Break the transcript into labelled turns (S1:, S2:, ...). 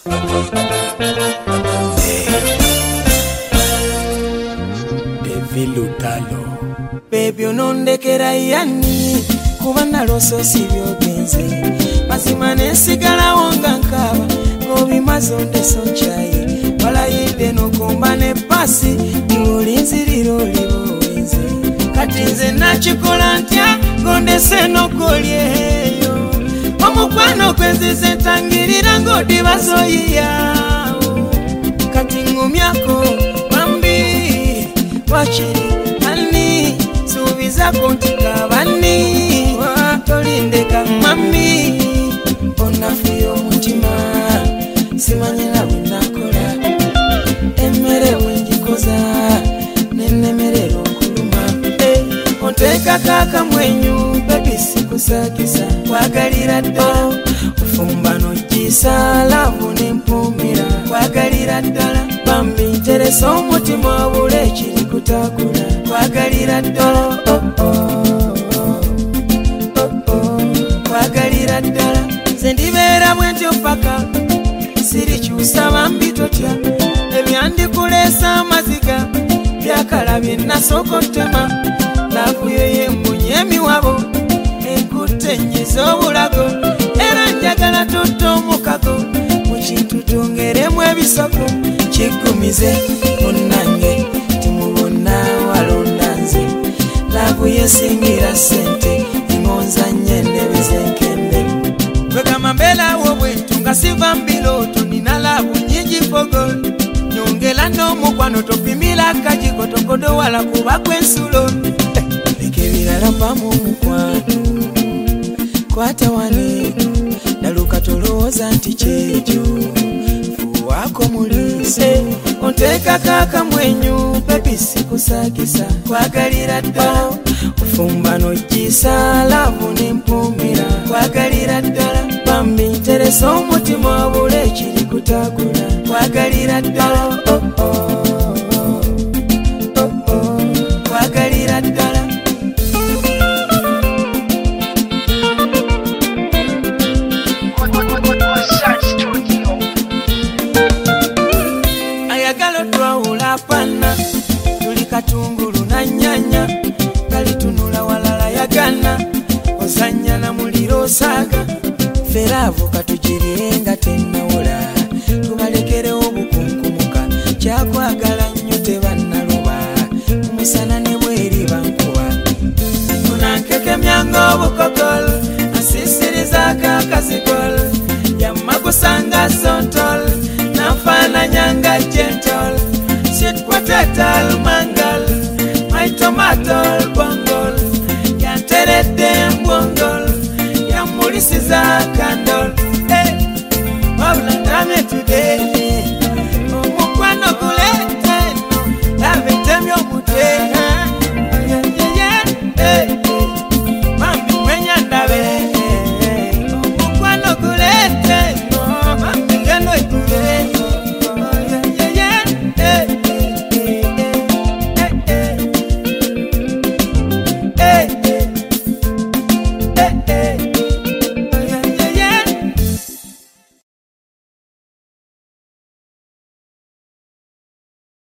S1: Vilutalo baby onondekera yani kuba naloso sibyogenze mazima nesigala wonga nkaba ngobimaze ondeso nchaye walayide nokomba ne pasi ulinziriro libowenze kati nze nakikola ntya ngondese nokolyeyo omukwano kwenzize ntangirira ngodibazoyiyawo kati ngumyako wachiri ani subiza kontika bani watolindeka mami onafiyo mutima simanyira winakola emere wenjikoza nenemerero kuluma onteka kaka mwenyu baby sikusakisa kwagalira ddala ufumbano jisa lavu nempumira kwagalira ddala bambi nteresa omutima obule ekiri kutakula kwagalira ddala kwagalira ddala nze ndibeera bwentyo paka sirikyusa bambi totya ebyandikuleesa amaziga byakala byenasooka otema laavuyo yembunye emiwabo enkutte nnyiza obulago era njagala tutta omukago mu kintu twongeremu ebisoko kikumize munnange timubonna walonda nze laavu yesingira sente ingonza nnyo endebe zenkende kwegamba mbeerawo bwentu nga siva mbiloto nina laavu nyingi fogo nyongera n'omukwano topimira kajiko tokodowala kuba kwensulo leka ebirala mpamu omukwano kwata wane naluka tolowooza nti kyekyo fuwako mulise onteka kaka mwenyu bebi sikusakisa kwagalira ddala ufumba nojisa lavu nempumira kwagalira ddala bambi nteresa omutima obule ekiri kutakula kwagalira ddala kwagalira ddala pana tuli katungulu na nyanya kalitunula walala yagana ozanya na muliro osaga feravu katujirirenga tenawula tubalekere obukunkumuka kyakwagala nnyo tebannaluba umusana ne bweri bankuba tunankeke myango obukokolo asisiriza kakazikolo yamma kusanga